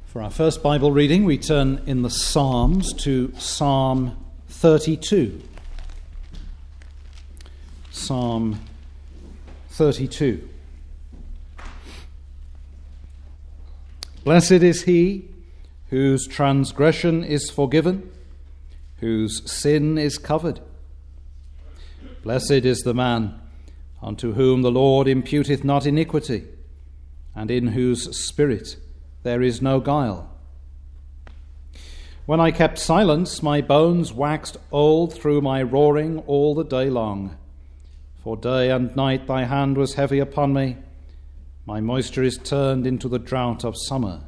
For our first Bible reading, we turn in the Psalms to Psalm 32. Psalm 32. Blessed is he whose transgression is forgiven, whose sin is covered. Blessed is the man unto whom the Lord imputeth not iniquity, and in whose spirit there is no guile. When I kept silence, my bones waxed old through my roaring all the day long. For day and night thy hand was heavy upon me. My moisture is turned into the drought of summer.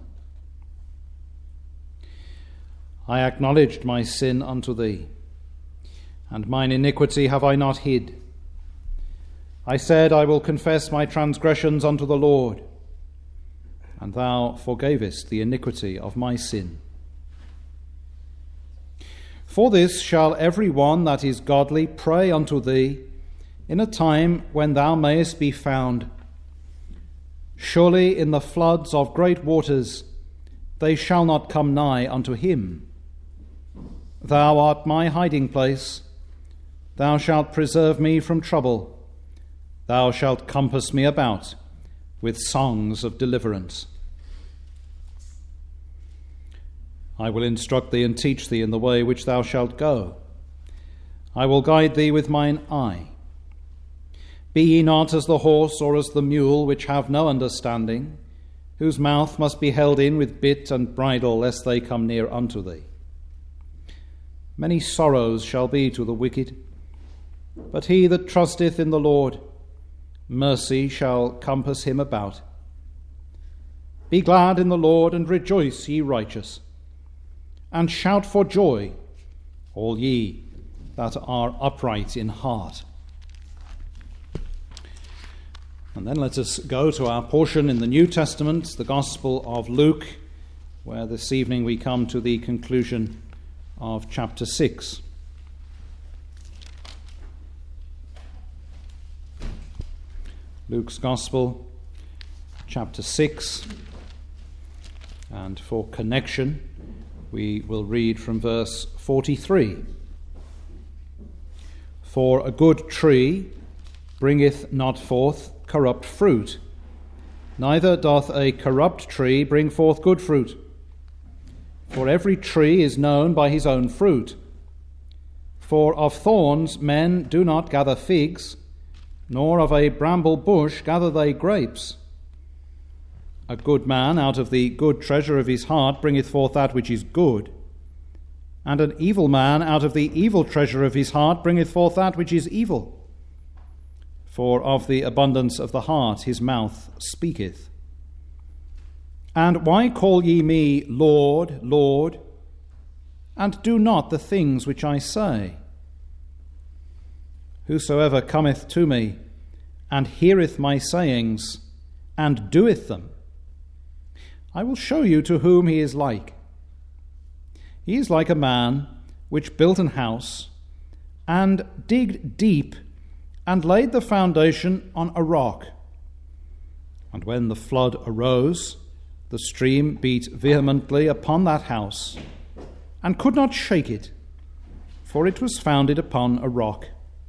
I acknowledged my sin unto thee, and mine iniquity have I not hid. I said, I will confess my transgressions unto the Lord, and thou forgavest the iniquity of my sin. For this shall every one that is godly pray unto thee in a time when thou mayest be found. Surely in the floods of great waters they shall not come nigh unto him. Thou art my hiding place. Thou shalt preserve me from trouble. Thou shalt compass me about with songs of deliverance. I will instruct thee and teach thee in the way which thou shalt go. I will guide thee with mine eye. Be ye not as the horse or as the mule, which have no understanding, whose mouth must be held in with bit and bridle, lest they come near unto thee. Many sorrows shall be to the wicked, but he that trusteth in the Lord, mercy shall compass him about. Be glad in the Lord, and rejoice, ye righteous, and shout for joy, all ye that are upright in heart. And then let us go to our portion in the New Testament, the Gospel of Luke, where this evening we come to the conclusion of chapter 6. Luke's Gospel, chapter 6, and for connection, we will read from verse 43. For a good tree bringeth not forth corrupt fruit, neither doth a corrupt tree bring forth good fruit. For every tree is known by his own fruit. For of thorns men do not gather figs, nor of a bramble bush gather they grapes. A good man out of the good treasure of his heart bringeth forth that which is good, and an evil man out of the evil treasure of his heart bringeth forth that which is evil. For of the abundance of the heart his mouth speaketh. And why call ye me Lord, Lord, and do not the things which I say? Whosoever cometh to me, and heareth my sayings, and doeth them, I will show you to whom he is like. He is like a man which built an house, and digged deep, and laid the foundation on a rock. And when the flood arose, the stream beat vehemently upon that house, and could not shake it, for it was founded upon a rock.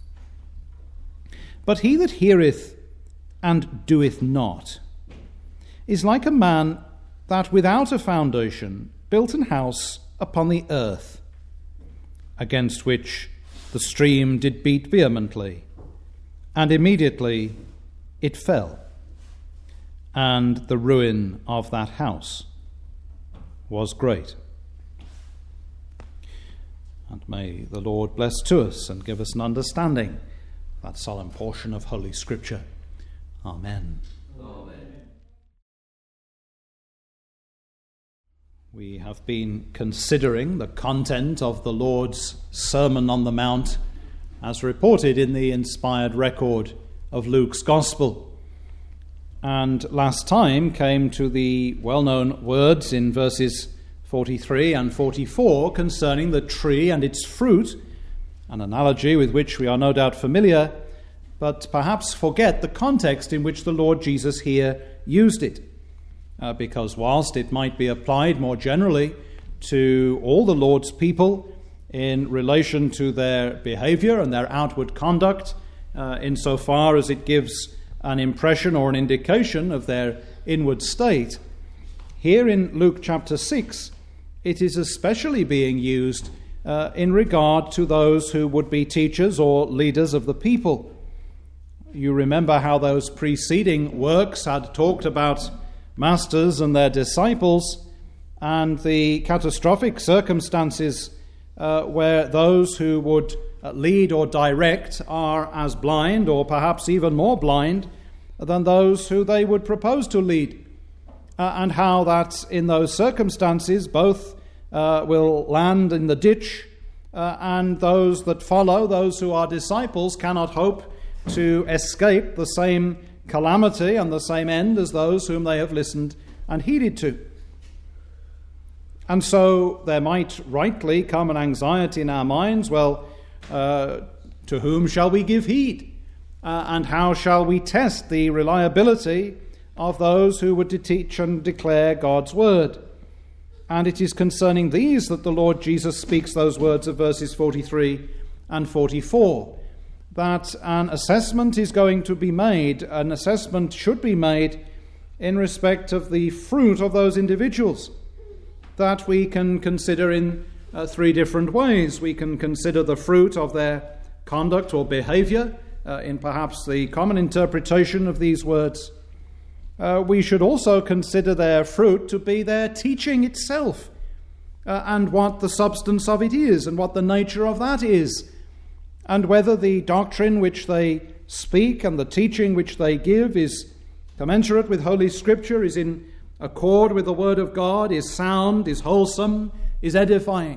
But he that heareth and doeth not is like a man that without a foundation built an house upon the earth, against which the stream did beat vehemently, and immediately it fell, and the ruin of that house was great. And may the Lord bless to us and give us an understanding of that solemn portion of Holy Scripture. Amen. Amen. We have been considering the content of the Lord's Sermon on the Mount as reported in the inspired record of Luke's Gospel. And last time came to the well-known words in verses 43 and 44 concerning the tree and its fruit, an analogy with which we are no doubt familiar, but perhaps forget the context in which the Lord Jesus here used it. because whilst it might be applied more generally to all the Lord's people in relation to their behavior and their outward conduct, insofar as it gives an impression or an indication of their inward state, here in Luke chapter 6, it is especially being used in regard to those who would be teachers or leaders of the people. You remember how those preceding works had talked about masters and their disciples, and the catastrophic circumstances where those who would lead or direct are as blind, or perhaps even more blind, than those who they would propose to lead, and how that in those circumstances both will land in the ditch, and those that follow, those who are disciples, cannot hope to escape the same calamity and the same end as those whom they have listened and heeded to. And so there might rightly come an anxiety in our minds, well, to whom shall we give heed? And how shall we test the reliability of those who would teach and declare God's word? And it is concerning these that the Lord Jesus speaks those words of verses 43 and 44, that an assessment is going to be made, an assessment should be made in respect of the fruit of those individuals, that we can consider in three different ways. We can consider the fruit of their conduct or behavior, in perhaps the common interpretation of these words. We should also consider their fruit to be their teaching itself, and what the substance of it is, and what the nature of that is, and whether the doctrine which they speak and the teaching which they give is commensurate with Holy Scripture, is in accord with the Word of God, is sound, is wholesome, is edifying.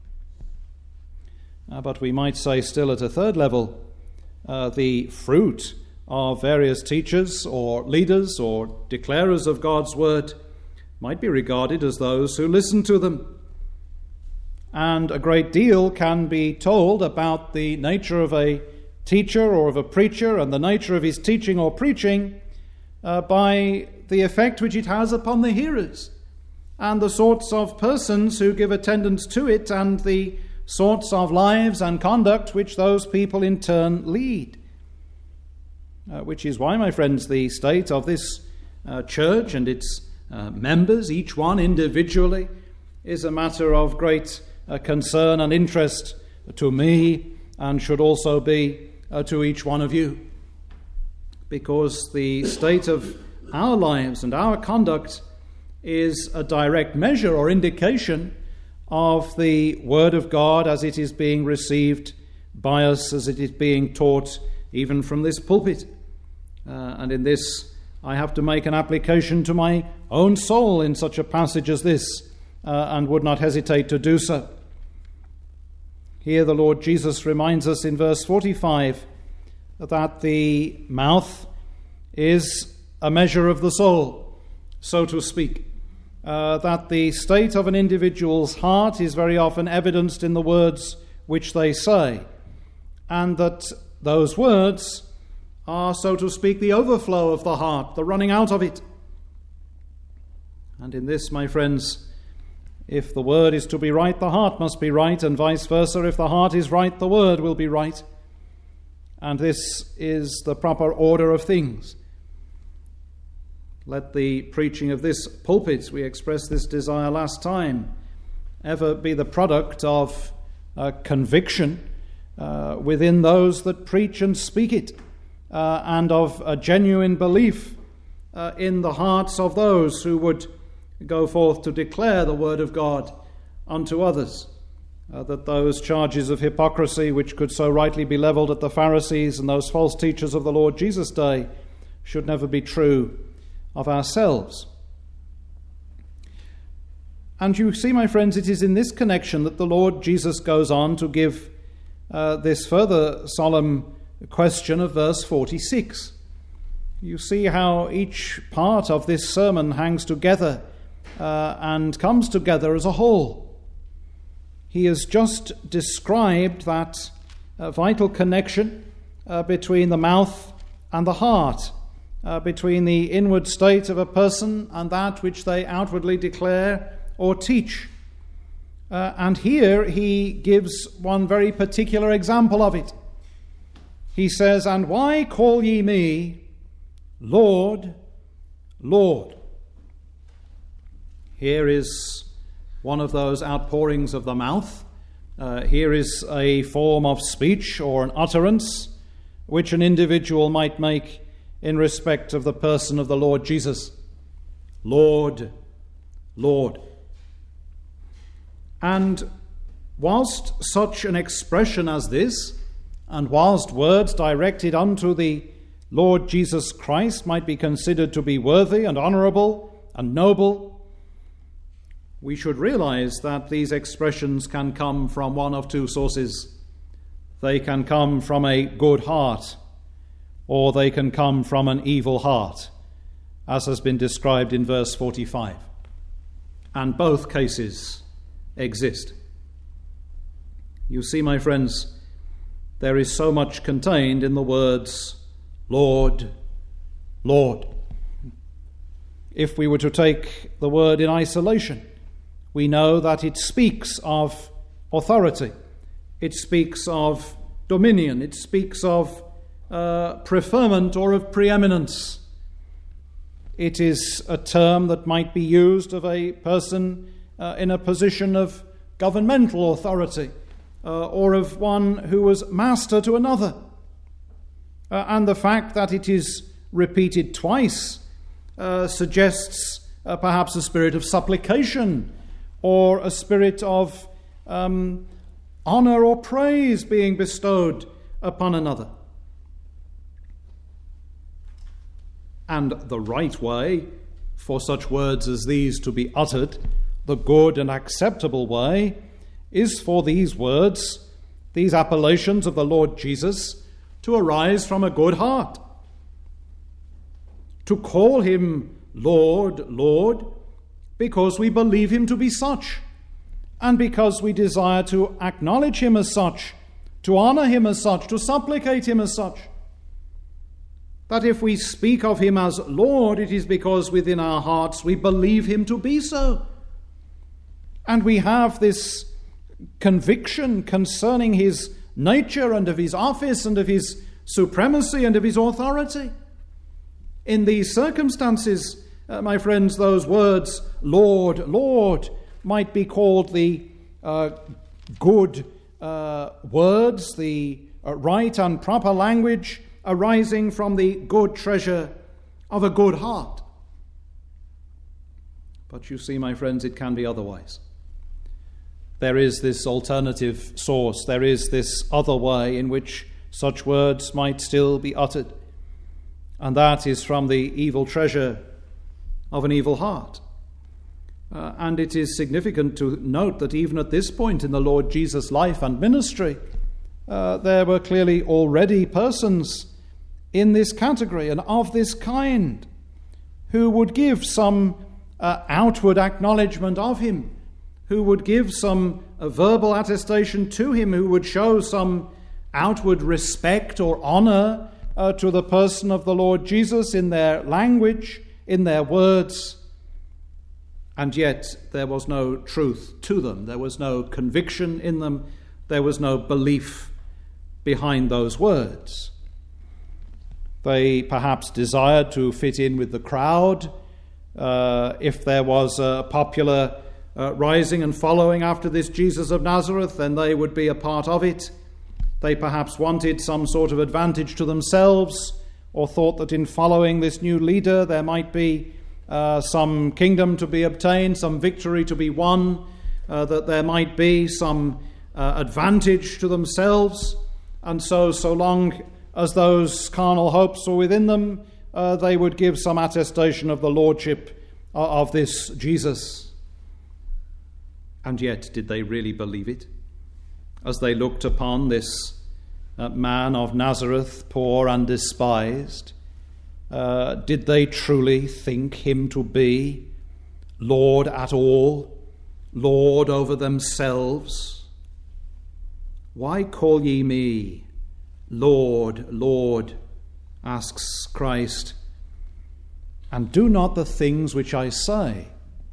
But we might say still at a third level, the fruit of various teachers or leaders or declarers of God's Word might be regarded as those who listen to them. And a great deal can be told about the nature of a teacher or of a preacher and the nature of his teaching or preaching by the effect which it has upon the hearers and the sorts of persons who give attendance to it and the sorts of lives and conduct which those people in turn lead. Which is why, my friends, the state of this church and its members, each one individually, is a matter of great concern and interest to me, and should also be to each one of you, because the state of our lives and our conduct is a direct measure or indication of the Word of God as it is being received by us, as it is being taught even from this pulpit. And in this I have to make an application to my own soul in such a passage as this, and would not hesitate to do so. Here the Lord Jesus reminds us in verse 45 that the mouth is a measure of the soul, so to speak. That the state of an individual's heart is very often evidenced in the words which they say, and that those words are, so to speak, the overflow of the heart, the running out of it. And in this, my friends, if the word is to be right, the heart must be right, and vice versa. If the heart is right, the word will be right. And this is the proper order of things. Let the preaching of this pulpit, we expressed this desire last time, ever be the product of conviction within those that preach and speak it, and of a genuine belief in the hearts of those who would go forth to declare the word of God unto others, that those charges of hypocrisy which could so rightly be levelled at the Pharisees and those false teachers of the Lord Jesus' day should never be true of ourselves. And you see, my friends, it is in this connection that the Lord Jesus goes on to give this further solemn question of verse 46. You see how each part of this sermon hangs together and comes together as a whole. He has just described that vital connection between the mouth and the heart, between the inward state of a person and that which they outwardly declare or teach. And here he gives one very particular example of it. He says, "And why call ye me Lord, Lord?" Here is one of those outpourings of the mouth. Here is a form of speech or an utterance which an individual might make in respect of the person of the Lord Jesus. Lord, Lord. And whilst such an expression as this, and whilst words directed unto the Lord Jesus Christ might be considered to be worthy and honourable and noble, we should realize that these expressions can come from one of two sources. They can come from a good heart, or they can come from an evil heart, as has been described in verse 45. And both cases exist. You see, my friends, there is so much contained in the words, Lord, Lord. If we were to take the word in isolation, we know that it speaks of authority, it speaks of dominion, it speaks of preferment or of preeminence. It is a term that might be used of a person in a position of governmental authority or of one who was master to another. And the fact that it is repeated twice suggests perhaps a spirit of supplication or a spirit of honour or praise being bestowed upon another. And the right way for such words as these to be uttered, the good and acceptable way, is for these words, these appellations of the Lord Jesus, to arise from a good heart. To call him Lord, Lord, because we believe him to be such, and because we desire to acknowledge him as such, to honour him as such, to supplicate him as such. That if we speak of him as Lord, it is because within our hearts we believe him to be so. And we have this conviction concerning his nature and of his office and of his supremacy and of his authority. In these circumstances, my friends, those words, Lord, Lord, might be called the good words, the right and proper language arising from the good treasure of a good heart. But you see, my friends, it can be otherwise. There is this alternative source. There is this other way in which such words might still be uttered. And that is from the evil treasure of an evil heart. And it is significant to note that even at this point in the Lord Jesus' life and ministry, there were clearly already persons in this category and of this kind who would give some outward acknowledgement of him, who would give some verbal attestation to him, who would show some outward respect or honour to the person of the Lord Jesus in their language, in their words. And yet there was no truth to them. There was no conviction in them. There was no belief behind those words. They perhaps desired to fit in with the crowd. If there was a popular rising and following after this Jesus of Nazareth, then they would be a part of it. They perhaps wanted some sort of advantage to themselves, or thought that in following this new leader there might be some kingdom to be obtained, some victory to be won, that there might be some advantage to themselves. And so long as those carnal hopes were within them, they would give some attestation of the lordship of this Jesus. And yet, did they really believe it? As they looked upon this man of Nazareth, poor and despised, did they truly think him to be Lord at all, Lord over themselves? Why call ye me Lord, Lord, asks Christ, and do not the things which I say.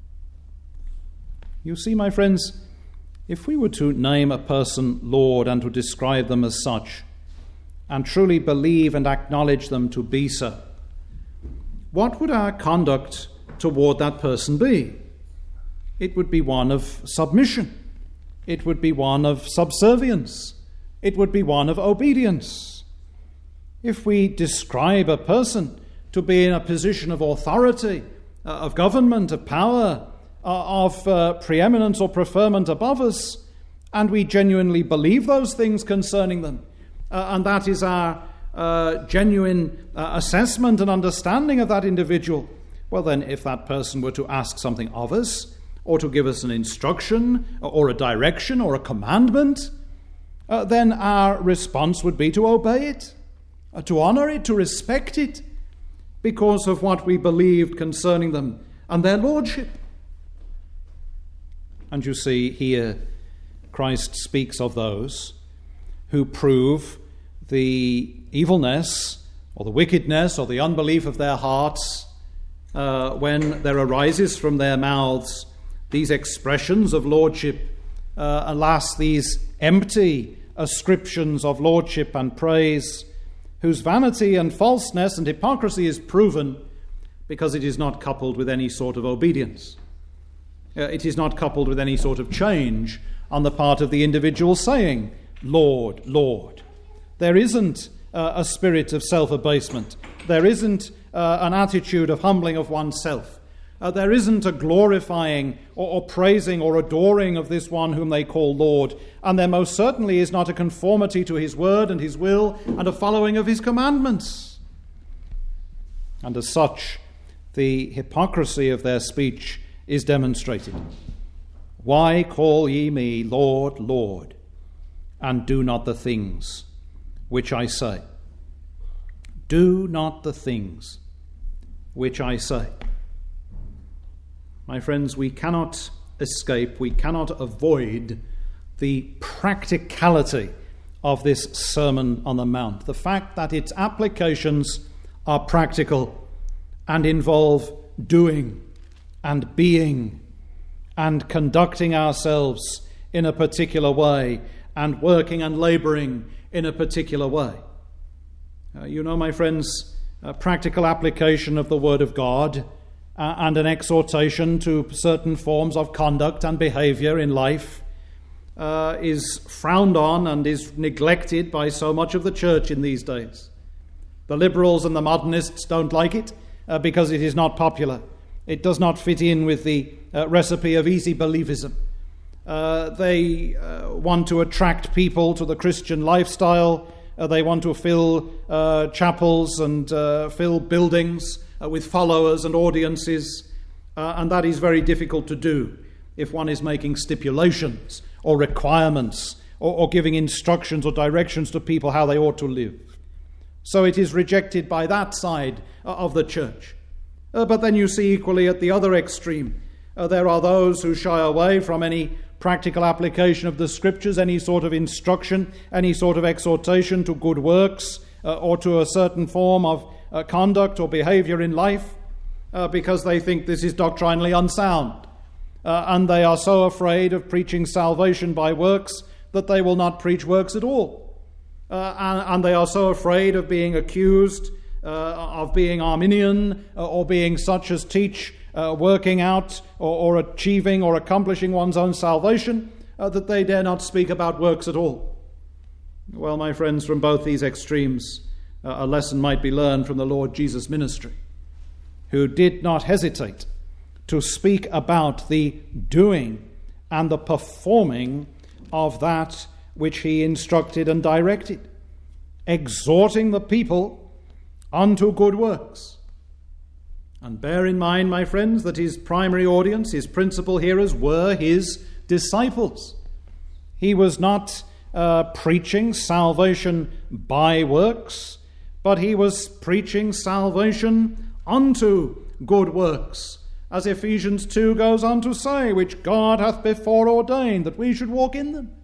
You see, my friends, if we were to name a person Lord and to describe them as such, and truly believe and acknowledge them to be so, what would our conduct toward that person be? It would be one of submission. It would be one of subservience. It would be one of obedience. If we describe a person to be in a position of authority, of government, of power, of preeminence or preferment above us, and we genuinely believe those things concerning them, and that is our genuine assessment and understanding of that individual, well then, if that person were to ask something of us, or to give us an instruction, or a direction, or a commandment, then our response would be to obey it, to honor it, to respect it, because of what we believed concerning them and their lordship. And you see, here Christ speaks of those who prove the evilness or the wickedness or the unbelief of their hearts when there arises from their mouths these expressions of lordship, alas, these empty ascriptions of lordship and praise, whose vanity and falseness and hypocrisy is proven because it is not coupled with any sort of obedience. It is not coupled with any sort of change on the part of the individual saying, Lord, Lord. There isn't a spirit of self-abasement. There isn't an attitude of humbling of oneself. There isn't a glorifying or praising or adoring of this one whom they call Lord. And there most certainly is not a conformity to his word and his will and a following of his commandments. And as such, the hypocrisy of their speech is demonstrated. Why call ye me Lord, Lord, and do not the things which I say? Do not the things which I say. My friends, we cannot escape, we cannot avoid the practicality of this Sermon on the Mount. The fact that its applications are practical and involve doing and being and conducting ourselves in a particular way and working and laboring in a particular way. You know, my friends, a practical application of the Word of God and an exhortation to certain forms of conduct and behavior in life is frowned on and is neglected by so much of the church in these days. The liberals and the modernists don't like it because it is not popular. It does not fit in with the recipe of easy believism. They want to attract people to the Christian lifestyle. They want to fill chapels and fill buildings with followers and audiences, and that is very difficult to do if one is making stipulations or requirements or giving instructions or directions to people how they ought to live. So it is rejected by that side of the church. But then you see equally at the other extreme, there are those who shy away from any practical application of the Scriptures, any sort of instruction, any sort of exhortation to good works or to a certain form of conduct or behavior in life because they think this is doctrinally unsound. And they are so afraid of preaching salvation by works that they will not preach works at all. And they are so afraid of being accused of being Arminian or being such as teach working out or achieving or accomplishing one's own salvation that they dare not speak about works at all. Well, my friends, from both these extremes, a lesson might be learned from the Lord Jesus' ministry, who did not hesitate to speak about the doing and the performing of that which he instructed and directed, exhorting the people unto good works. And bear in mind, my friends, that his primary audience, his principal hearers, were his disciples. He was not preaching salvation by works, but he was preaching salvation unto good works, as Ephesians 2 goes on to say, which God hath before ordained that we should walk in them.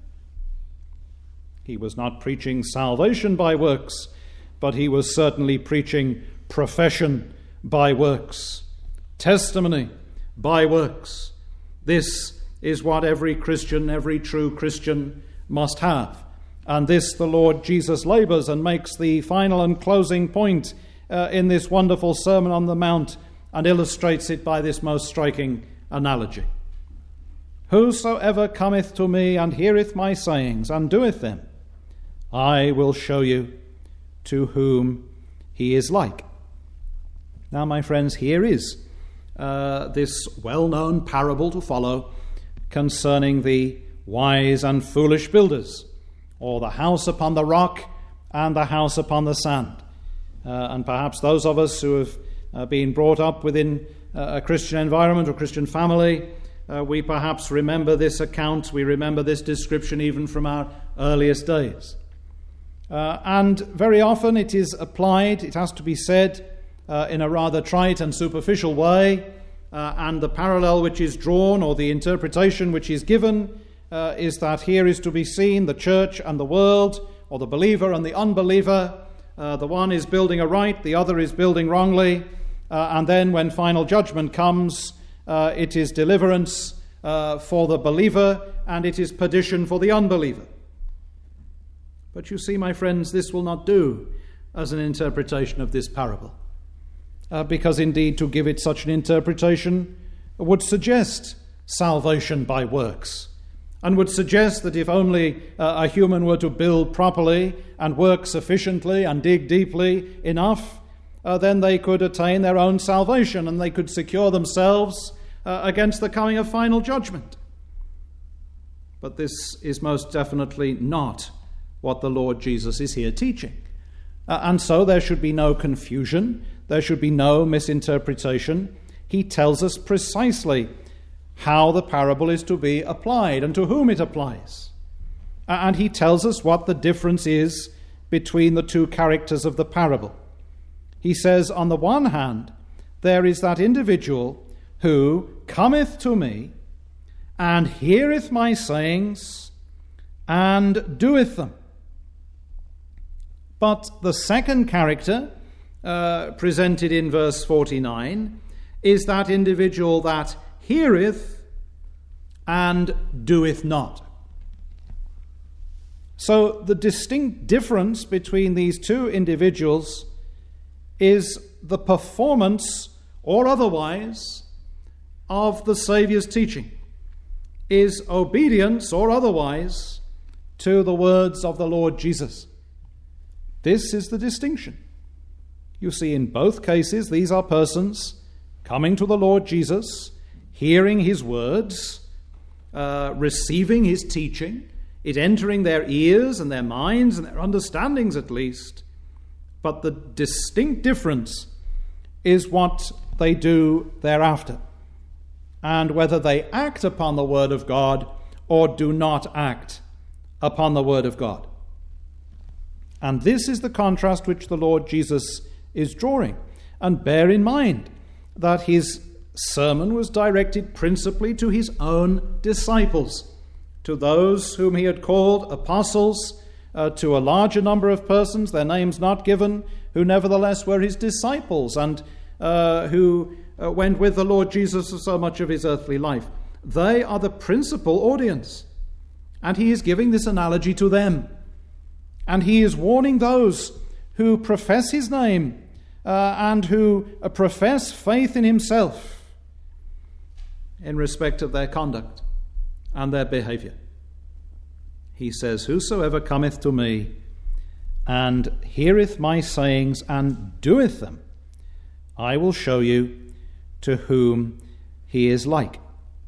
He was not preaching salvation by works, but he was certainly preaching profession by works. Testimony by works. This is what every Christian, every true Christian must have. And this the Lord Jesus labours and makes the final and closing point in this wonderful Sermon on the Mount, and illustrates it by this most striking analogy. Whosoever cometh to me and heareth my sayings and doeth them, I will show you to whom he is like. Now, my friends, here is this well-known parable to follow concerning the wise and foolish builders, or the house upon the rock and the house upon the sand. And perhaps those of us who have been brought up within a Christian environment or Christian family, we perhaps remember this account, we remember this description even from our earliest days. And very often it is applied, it has to be said, in a rather trite and superficial way, and the parallel which is drawn, or the interpretation which is given, is that here is to be seen the church and the world, or the believer and the unbeliever. The one is building aright, the other is building wrongly, and then when final judgment comes, it is deliverance for the believer, and it is perdition for the unbeliever. But you see, my friends, this will not do as an interpretation of this parable, because indeed to give it such an interpretation would suggest salvation by works, and would suggest that if only a human were to build properly and work sufficiently and dig deeply enough, then they could attain their own salvation and they could secure themselves against the coming of final judgment. But this is most definitely not what the Lord Jesus is here teaching. And so there should be no confusion, there should be no misinterpretation. He tells us precisely how the parable is to be applied and to whom it applies. And he tells us what the difference is between the two characters of the parable. He says, on the one hand, there is that individual who cometh to me and heareth my sayings and doeth them. But the second character, presented in verse 49, is that individual that heareth and doeth not. So the distinct difference between these two individuals is the performance, or otherwise, of the Saviour's teaching, is obedience, or otherwise, to the words of the Lord Jesus. This is the distinction. You see, in both cases, these are persons coming to the Lord Jesus, hearing his words, receiving his teaching, it entering their ears and their minds and their understandings at least. But the distinct difference is what they do thereafter, and whether they act upon the word of God or do not act upon the word of God. And this is the contrast which the Lord Jesus is drawing. And bear in mind that his sermon was directed principally to his own disciples, to those whom he had called apostles, to a larger number of persons, their names not given, who nevertheless were his disciples and who went with the Lord Jesus for so much of his earthly life. They are the principal audience. And he is giving this analogy to them. And he is warning those who profess his name and who profess faith in himself in respect of their conduct and their behavior. He says, whosoever cometh to me and heareth my sayings and doeth them, I will show you to whom he is like.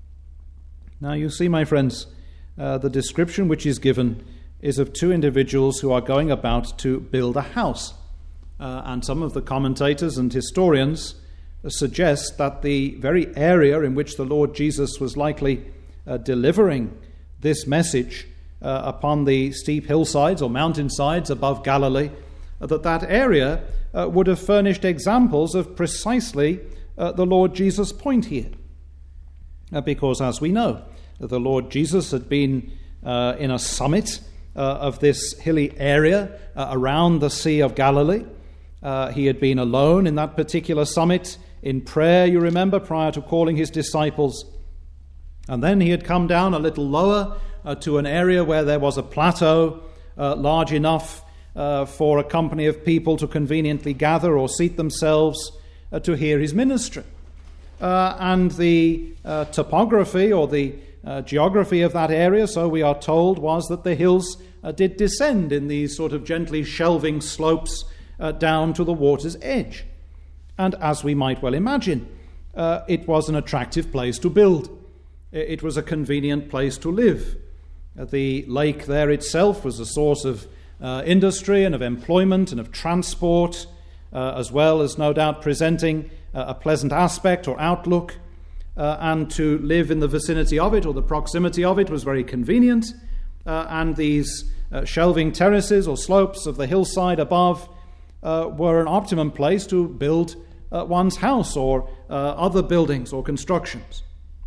Now you see, my friends, the description which is given is of two individuals who are going about to build a house. And some of the commentators and historians suggest that the very area in which the Lord Jesus was likely delivering this message upon the steep hillsides or mountainsides above Galilee, that area would have furnished examples of precisely the Lord Jesus' point here. Because, as we know, the Lord Jesus had been in a summit of this hilly area around the Sea of Galilee, He had been alone in that particular summit in prayer, you remember, prior to calling his disciples. And then he had come down a little lower to an area where there was a plateau large enough for a company of people to conveniently gather or seat themselves to hear his ministry. And the topography or the geography of that area, so we are told, was that the hills did descend in these sort of gently shelving slopes down to the water's edge. And as we might well imagine, it was an attractive place to build. It was a convenient place to live. The lake there itself was a source of industry and of employment and of transport, as well as no doubt presenting a pleasant aspect or outlook. And to live in the vicinity of it or the proximity of it was very convenient. And these shelving terraces or slopes of the hillside above were an optimum place to build one's house or other buildings or constructions.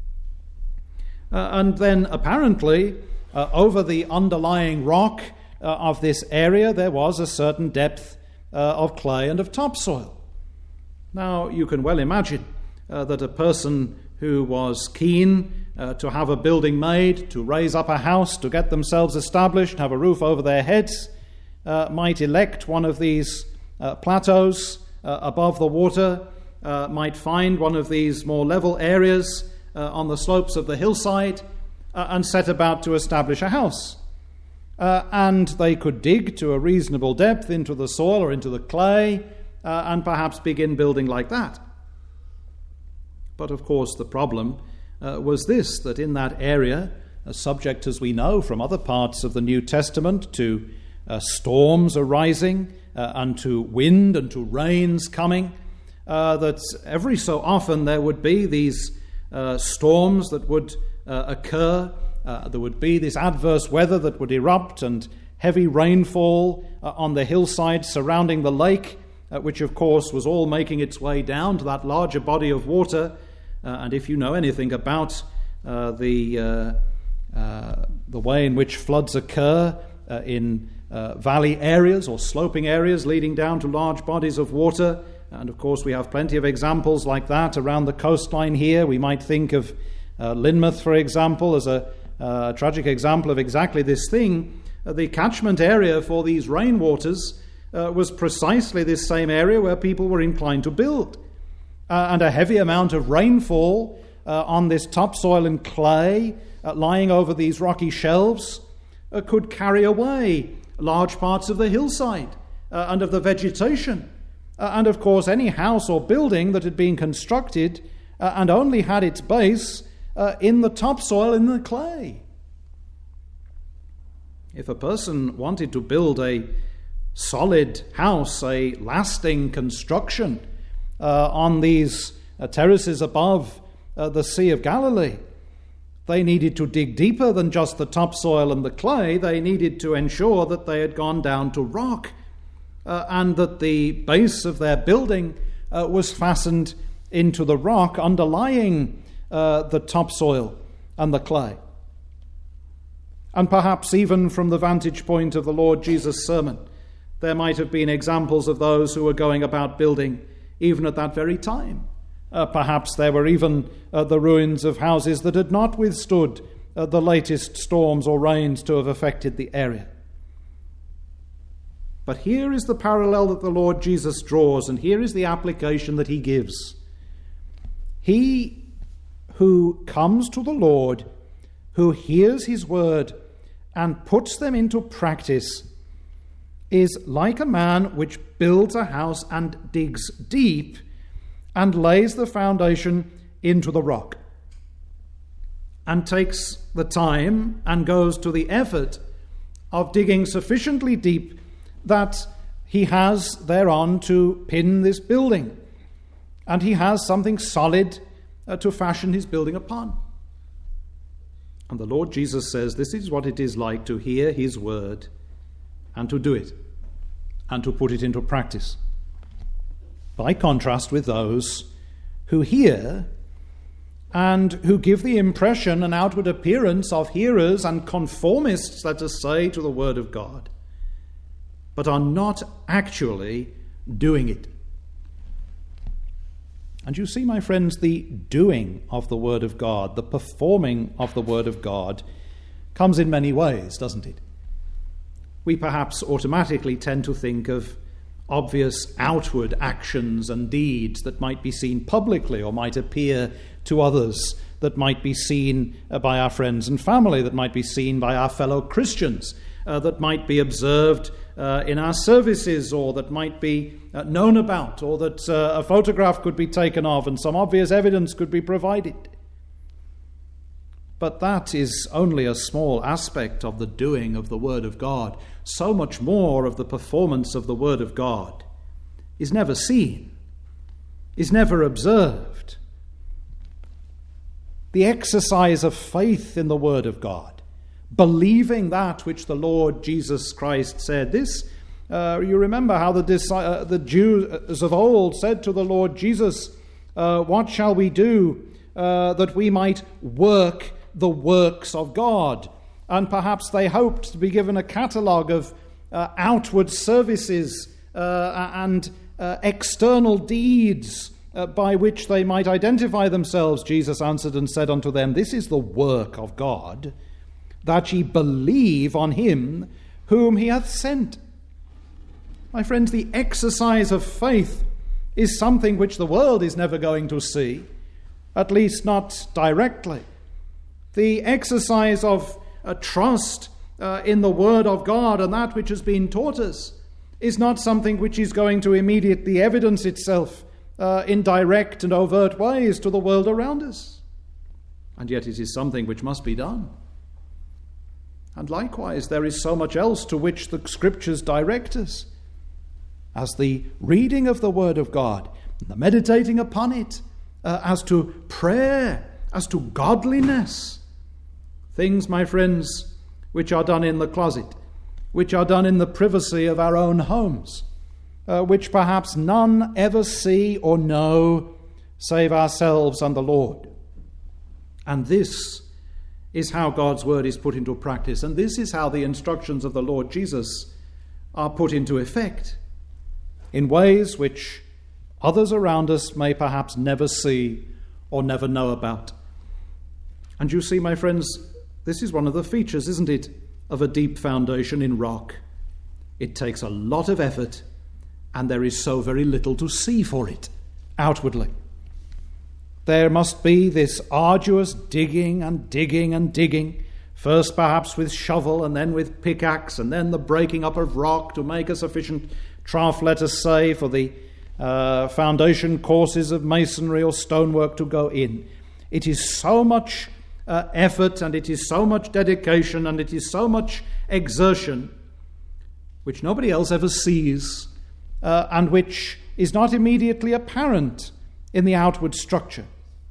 And then apparently over the underlying rock of this area there was a certain depth of clay and of topsoil. Now you can well imagine that a person who was keen to have a building made, to raise up a house, to get themselves established, have a roof over their heads, might elect one of these plateaus above the water, might find one of these more level areas on the slopes of the hillside and set about to establish a house. And they could dig to a reasonable depth into the soil or into the clay and perhaps begin building like that. But of course the problem was this, that in that area, subject as we know from other parts of the New Testament to storms arising and to wind and to rains coming, that every so often there would be these storms that would occur. There would be this adverse weather that would erupt and heavy rainfall on the hillside surrounding the lake, which of course was all making its way down to that larger body of water. And if you know anything about the way in which floods occur in valley areas or sloping areas leading down to large bodies of water, and of course we have plenty of examples like that around the coastline here. We might think of Lynmouth, for example, as a tragic example of exactly this thing. The catchment area for these rainwaters was precisely this same area where people were inclined to build. And a heavy amount of rainfall on this topsoil and clay lying over these rocky shelves could carry away large parts of the hillside and of the vegetation. And of course any house or building that had been constructed and only had its base in the topsoil, in the clay. If a person wanted to build a solid house, a lasting construction on these terraces above the Sea of Galilee, they needed to dig deeper than just the topsoil and the clay. They needed to ensure that they had gone down to rock and that the base of their building was fastened into the rock underlying the topsoil and the clay. And perhaps even from the vantage point of the Lord Jesus' sermon, there might have been examples of those who were going about building even at that very time. Perhaps there were even the ruins of houses that had not withstood the latest storms or rains to have affected the area. But here is the parallel that the Lord Jesus draws, and here is the application that he gives. He who comes to the Lord, who hears his word and puts them into practice, is like a man which builds a house and digs deep and lays the foundation into the rock, and takes the time and goes to the effort of digging sufficiently deep that he has thereon to pin this building, and he has something solid to fashion his building upon. And the Lord Jesus says this is what it is like to hear his word and to do it and to put it into practice. By contrast with those who hear and who give the impression and outward appearance of hearers and conformists, let us say, to the word of God, but are not actually doing it. And you see, my friends, the doing of the Word of God, the performing of the Word of God, comes in many ways, doesn't it? We perhaps automatically tend to think of obvious outward actions and deeds that might be seen publicly or might appear to others, that might be seen by our friends and family, that might be seen by our fellow Christians, that might be observed in our services, or that might be known about, or that a photograph could be taken of and some obvious evidence could be provided. But that is only a small aspect of the doing of the Word of God. So much more of the performance of the Word of God is never seen, is never observed. The exercise of faith in the Word of God, believing that which the Lord Jesus Christ said. This, you remember how the Jews of old said to the Lord Jesus, what shall we do that we might work the works of God? And perhaps they hoped to be given a catalogue of outward services and external deeds by which they might identify themselves. Jesus answered and said unto them, this is the work of God, that ye believe on him whom he hath sent. My friends, the exercise of faith is something which the world is never going to see, at least not directly. The exercise of trust in the Word of God and that which has been taught us is not something which is going to immediately evidence itself in direct and overt ways to the world around us. And yet it is something which must be done. And likewise, there is so much else to which the Scriptures direct us, as the reading of the Word of God, the meditating upon it, as to prayer, as to godliness. Things, my friends, which are done in the closet, which are done in the privacy of our own homes, which perhaps none ever see or know save ourselves and the Lord. And this is how God's word is put into practice, and this is how the instructions of the Lord Jesus are put into effect, in ways which others around us may perhaps never see or never know about. And you see, my friends, this is one of the features, isn't it, of a deep foundation in rock. It takes a lot of effort, and there is so very little to see for it outwardly. There must be this arduous digging and digging and digging, first perhaps with shovel and then with pickaxe, and then the breaking up of rock to make a sufficient trough, let us say, for the foundation courses of masonry or stonework to go in. It is so much effort, and it is so much dedication, and it is so much exertion, which nobody else ever sees, and which is not immediately apparent in the outward structure.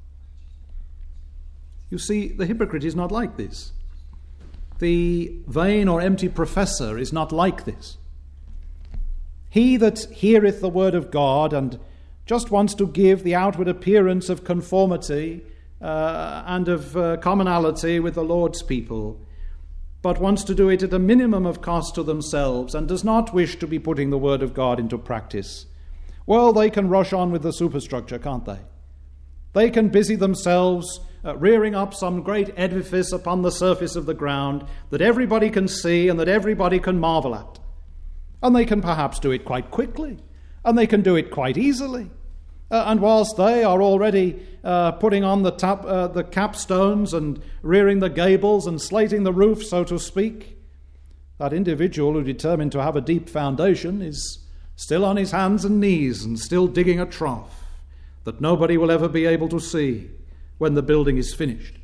You see, the hypocrite is not like this. The vain or empty professor is not like this. He that heareth the word of God and just wants to give the outward appearance of conformity and of commonality with the Lord's people, but wants to do it at a minimum of cost to themselves and does not wish to be putting the word of God into practice, well, they can rush on with the superstructure, can't they? They can busy themselves rearing up some great edifice upon the surface of the ground that everybody can see and that everybody can marvel at. And they can perhaps do it quite quickly, and they can do it quite easily. And whilst they are already putting on the capstones and rearing the gables and slating the roof, so to speak, that individual who determined to have a deep foundation is still on his hands and knees and still digging a trough that nobody will ever be able to see when the building is finished.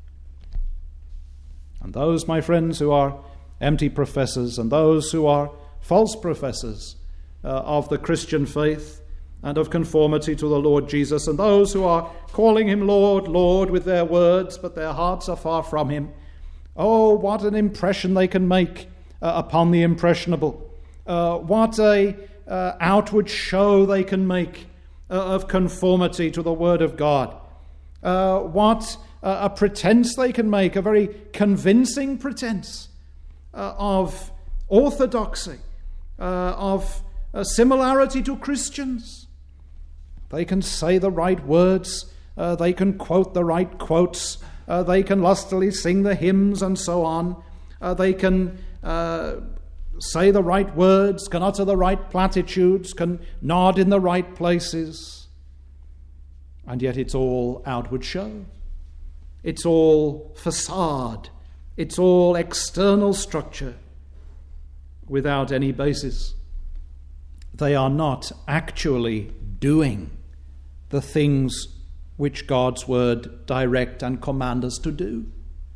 And those, my friends, who are empty professors, and those who are false professors of the Christian faith and of conformity to the Lord Jesus, and those who are calling him Lord, Lord with their words, but their hearts are far from him, oh, what an impression they can make upon the impressionable. What a outward show they can make of conformity to the Word of God. What a pretense they can make, a very convincing pretense of orthodoxy, of similarity to Christians. They can say the right words, they can quote the right quotes, they can lustily sing the hymns and so on, they can say the right words, can utter the right platitudes, can nod in the right places. And yet it's all outward show. It's all facade. It's all external structure without any basis. They are not actually doing the things which God's word direct and command us to do.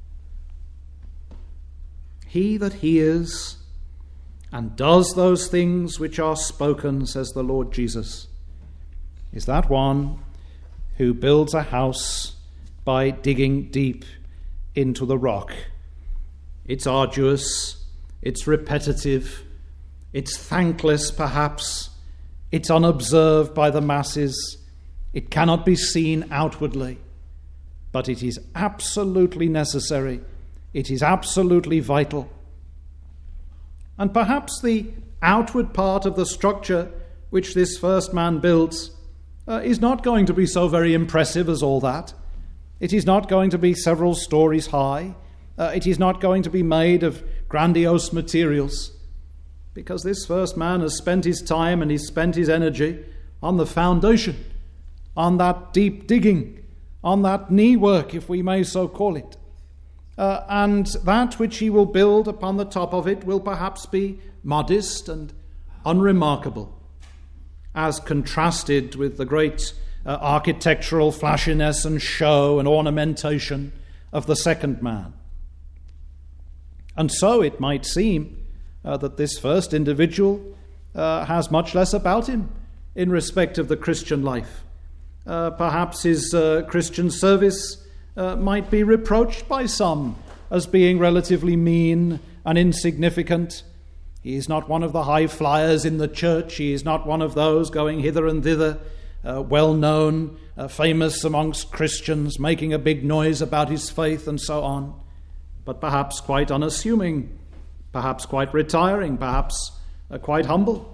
He that hears and does those things which are spoken, says the Lord Jesus, is that one who builds a house by digging deep into the rock. It's arduous, it's repetitive, it's thankless perhaps, it's unobserved by the masses, it cannot be seen outwardly, but it is absolutely necessary, it is absolutely vital. And perhaps the outward part of the structure which this first man builds is not going to be so very impressive as all that. It is not going to be several stories high. It is not going to be made of grandiose materials, because this first man has spent his time and he's spent his energy on the foundation, on that deep digging, on that knee work, if we may so call it. And that which he will build upon the top of it will perhaps be modest and unremarkable, as contrasted with the great architectural flashiness and show and ornamentation of the second man. And so it might seem that this first individual has much less about him in respect of the Christian life. Perhaps his Christian service might be reproached by some as being relatively mean and insignificant. He is not one of the high flyers in the church. He is not one of those going hither and thither, well known, famous amongst Christians, making a big noise about his faith and so on. But perhaps quite unassuming, perhaps quite retiring, perhaps quite humble.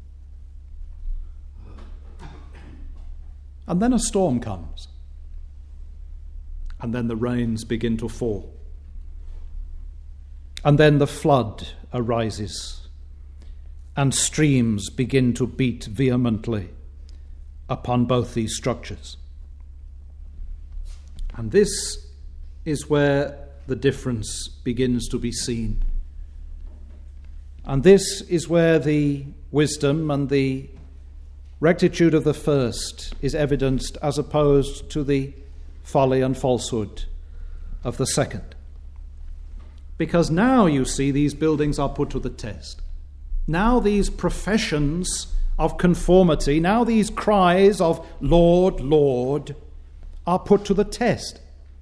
And then a storm comes. And then the rains begin to fall. And then the flood arises, and streams begin to beat vehemently upon both these structures. And this is where the difference begins to be seen. And this is where the wisdom and the rectitude of the first is evidenced as opposed to the folly and falsehood of the second. Because now, you see, these buildings are put to the test. Now these professions of conformity, now these cries of Lord, Lord, are put to the test.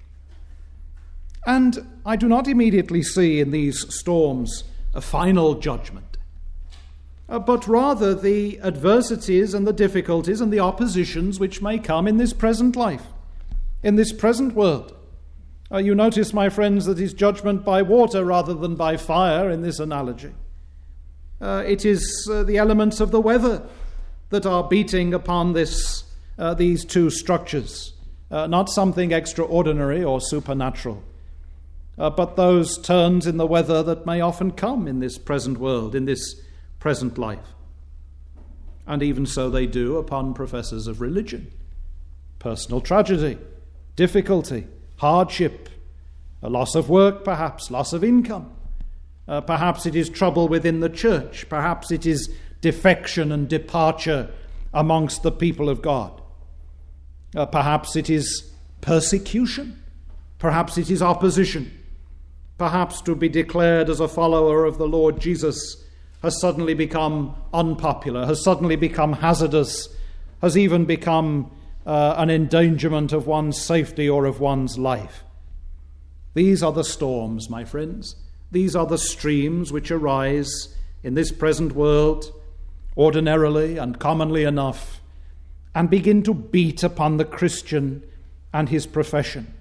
And I do not immediately see in these storms a final judgment, but rather the adversities and the difficulties and the oppositions which may come in this present life, in this present world. You notice, my friends, that it's judgment by water rather than by fire in this analogy. It is the elements of the weather that are beating upon these two structures, not something extraordinary or supernatural, but those turns in the weather that may often come in this present world, in this present life. And even so they do upon professors of religion. Personal tragedy, difficulty, hardship, a loss of work perhaps, loss of income. Perhaps it is trouble within the church. Perhaps it is defection and departure amongst the people of God. Perhaps it is persecution. Perhaps it is opposition. Perhaps to be declared as a follower of the Lord Jesus has suddenly become unpopular, has suddenly become hazardous, has even become an endangerment of one's safety or of one's life. These are the storms, my friends. These are the streams which arise in this present world, ordinarily and commonly enough, and begin to beat upon the Christian and his profession.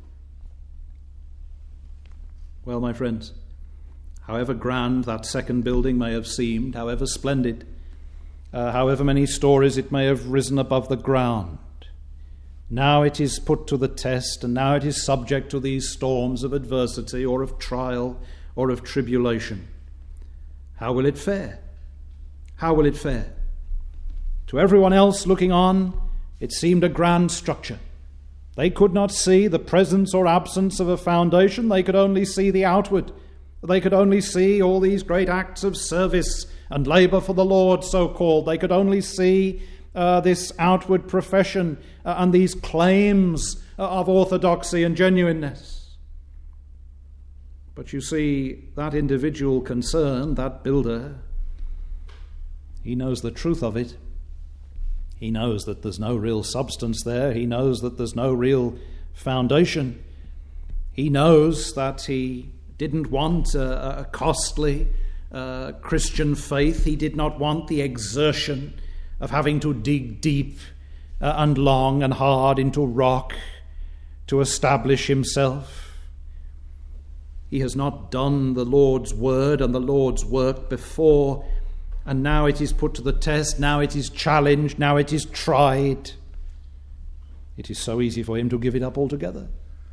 Well, my friends, however grand that second building may have seemed, however splendid, however many stories it may have risen above the ground. Now it is put to the test, and now it is subject to these storms of adversity or of trial or of tribulation. How will it fare? How will it fare? To everyone else looking on, it seemed a grand structure. They could not see the presence or absence of a foundation. They could only see the outward. They could only see all these great acts of service and labour for the Lord, so-called. They could only see this outward profession and these claims of orthodoxy and genuineness. But you see, that individual concerned, that builder, he knows the truth of it. He knows that there's no real substance there. He knows that there's no real foundation. He knows that he didn't want a costly Christian faith. He did not want the exertion of having to dig deep and long and hard into rock to establish himself. He has not done the Lord's word and the Lord's work before, and now it is put to the test, now it is challenged, now it is tried. It is so easy for him to give it up altogether.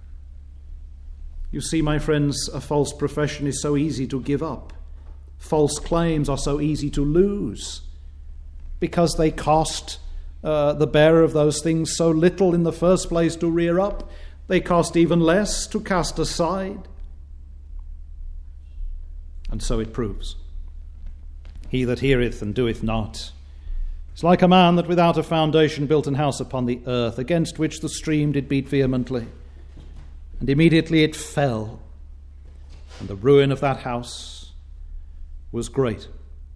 You see, my friends, a false profession is so easy to give up. False claims are so easy to lose because they cost the bearer of those things so little in the first place to rear up. They cost even less to cast aside. And so it proves. He that heareth and doeth not is like a man that without a foundation built an house upon the earth, against which the stream did beat vehemently. And immediately it fell, and the ruin of that house was great.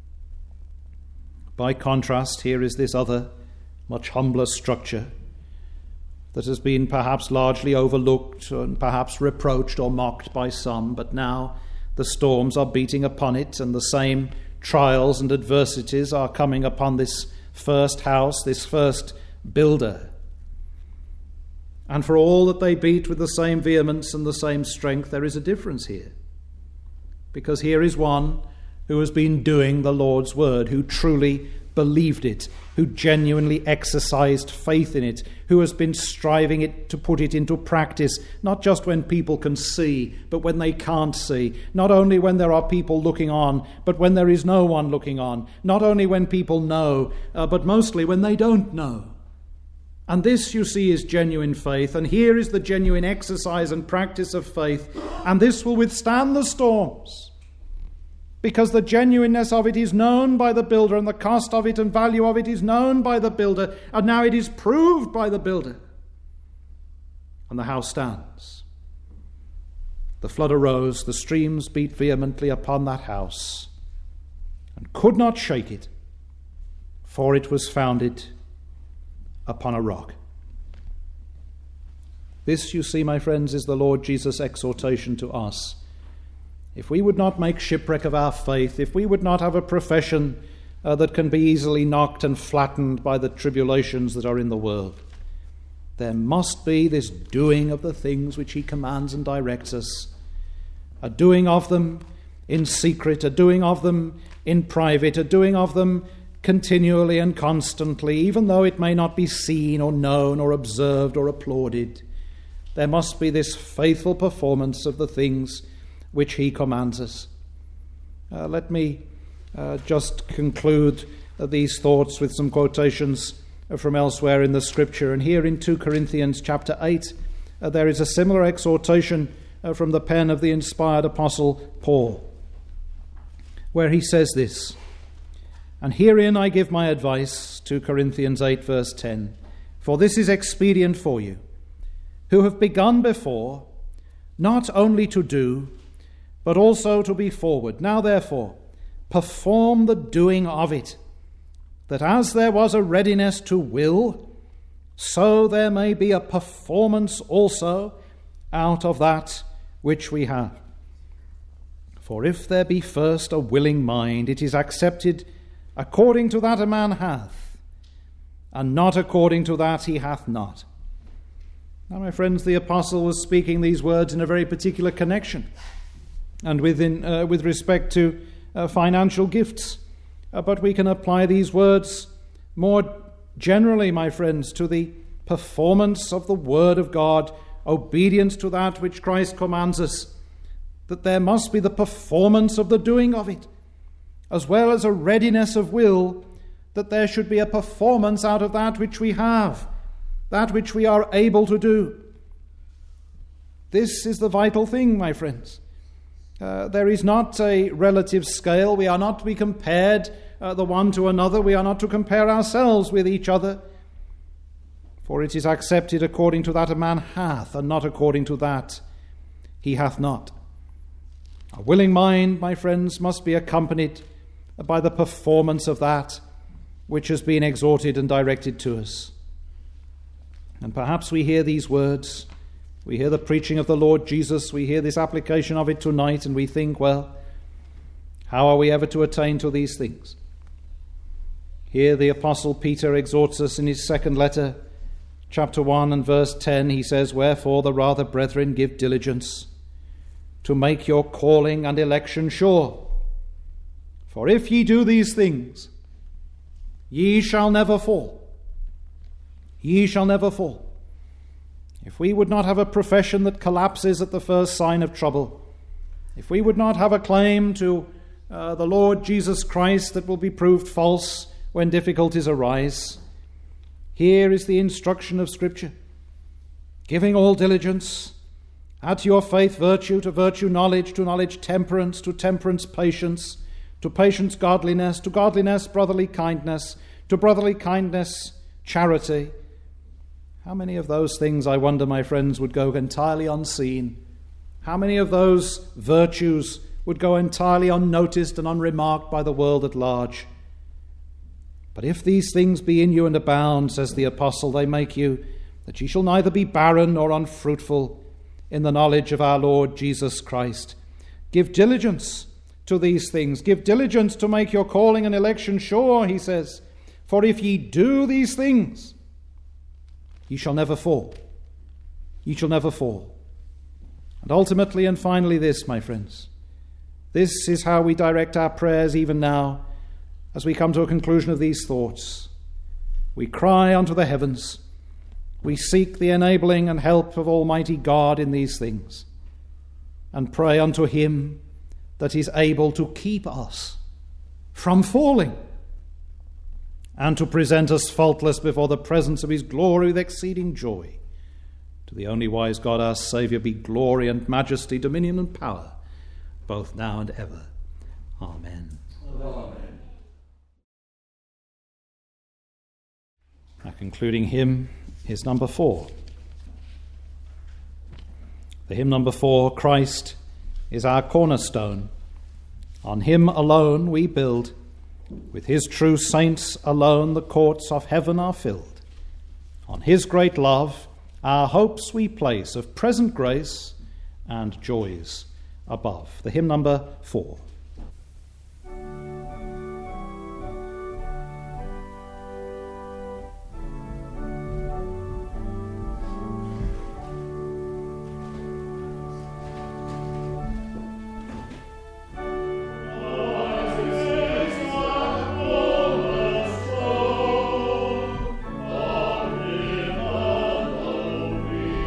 By contrast, here is this other, much humbler structure that has been perhaps largely overlooked and perhaps reproached or mocked by some, but now the storms are beating upon it, and the same trials and adversities are coming upon this first house, this first builder. And for all that they beat with the same vehemence and the same strength, there is a difference here. Because here is one who has been doing the Lord's word, who truly believed it, who genuinely exercised faith in it, who has been striving it to put it into practice, not just when people can see, but when they can't see, not only when there are people looking on, but when there is no one looking on, not only when people know, but mostly when they don't know. And this, you see, is genuine faith, and here is the genuine exercise and practice of faith, and this will withstand the storms, because the genuineness of it is known by the builder, and the cost of it and value of it is known by the builder, and now it is proved by the builder. And the house stands. The flood arose, the streams beat vehemently upon that house, and could not shake it, for it was founded upon a rock. This, you see, my friends, is the Lord Jesus' exhortation to us. If we would not make shipwreck of our faith, if we would not have a profession that can be easily knocked and flattened by the tribulations that are in the world, there must be this doing of the things which he commands and directs us, a doing of them in secret, a doing of them in private, a doing of them continually and constantly, even though it may not be seen or known or observed or applauded. There must be this faithful performance of the things which he commands us. Let me just conclude these thoughts with some quotations from elsewhere in the Scripture. And here in 2 Corinthians chapter 8, there is a similar exhortation from the pen of the inspired apostle Paul, where he says this, "And herein I give my advice," 2 Corinthians 8 verse 10, "for this is expedient for you, who have begun before, not only to do, but also to be forward. Now therefore, perform the doing of it, that as there was a readiness to will, so there may be a performance also out of that which we have. For if there be first a willing mind, it is accepted according to that a man hath, and not according to that he hath not." Now, my friends, the apostle was speaking these words in a very particular connection, and with respect to financial gifts. but we can apply these words more generally, my friends, to the performance of the Word of God, obedience to that which Christ commands us, that there must be the performance of the doing of it, as well as a readiness of will, that there should be a performance out of that which we have, that which we are able to do. This is the vital thing, my friends. There is not a relative scale. We are not to be compared the one to another. We are not to compare ourselves with each other. For it is accepted according to that a man hath, and not according to that he hath not. A willing mind, my friends, must be accompanied by the performance of that which has been exhorted and directed to us. And perhaps we hear these words, we hear the preaching of the Lord Jesus, we hear this application of it tonight, and we think, well, how are we ever to attain to these things? Here the Apostle Peter exhorts us in his second letter, chapter 1 and verse 10. He says, "Wherefore the rather, brethren, give diligence to make your calling and election sure. For if ye do these things, ye shall never fall." Ye shall never fall. If we would not have a profession that collapses at the first sign of trouble, if we would not have a claim to the Lord Jesus Christ that will be proved false when difficulties arise, here is the instruction of Scripture. Giving all diligence, add to your faith virtue, to virtue knowledge, to knowledge temperance, to temperance patience, to patience godliness, to godliness brotherly kindness, to brotherly kindness charity. How many of those things, I wonder, my friends, would go entirely unseen? How many of those virtues would go entirely unnoticed and unremarked by the world at large? But if these things be in you and abound, says the apostle, they make you, that ye shall neither be barren nor unfruitful in the knowledge of our Lord Jesus Christ. Give diligence to these things. Give diligence to make your calling and election sure, he says. For if ye do these things, ye shall never fall. Ye shall never fall. And ultimately and finally this, my friends, this is how we direct our prayers even now as we come to a conclusion of these thoughts. We cry unto the heavens. We seek the enabling and help of Almighty God in these things, and pray unto him that is able to keep us from falling, and to present us faultless before the presence of his glory with exceeding joy. To the only wise God our Saviour be glory and majesty, dominion and power, both now and ever. Amen. Amen. Our concluding hymn is number 4. The hymn number 4, Christ is our cornerstone. On him alone we build. With his true saints alone the courts of heaven are filled. On his great love our hopes we place of present grace and joys above. The hymn number 4.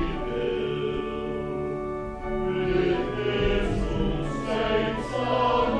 Saints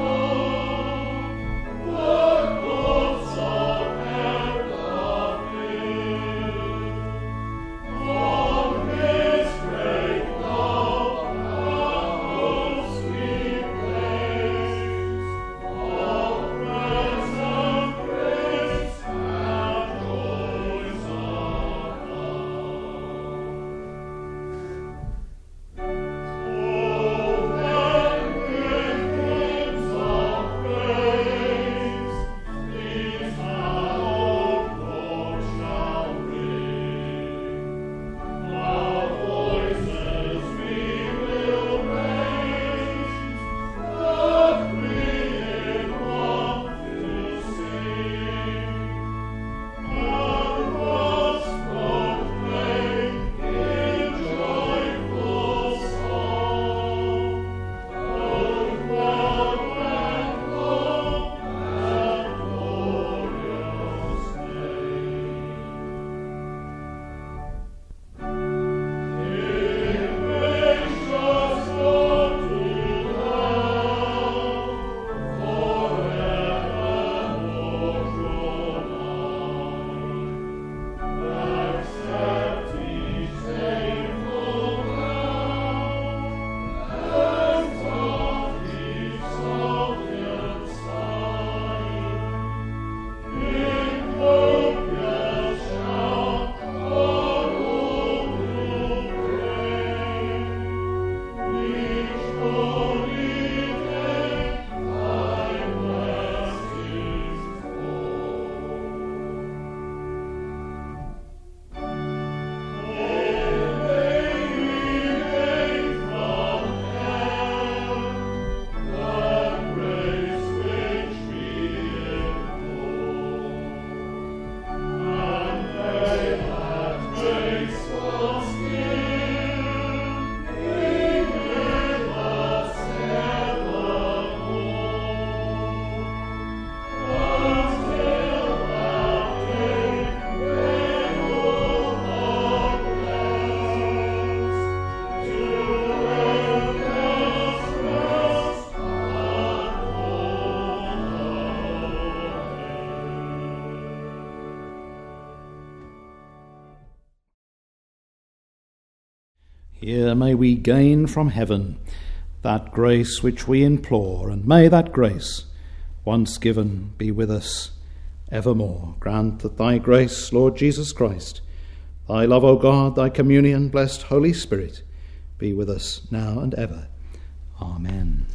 Here may we gain from heaven that grace which we implore, and may that grace, once given, be with us evermore. Grant that thy grace, Lord Jesus Christ, thy love, O God, thy communion, blessed Holy Spirit, be with us now and ever. Amen.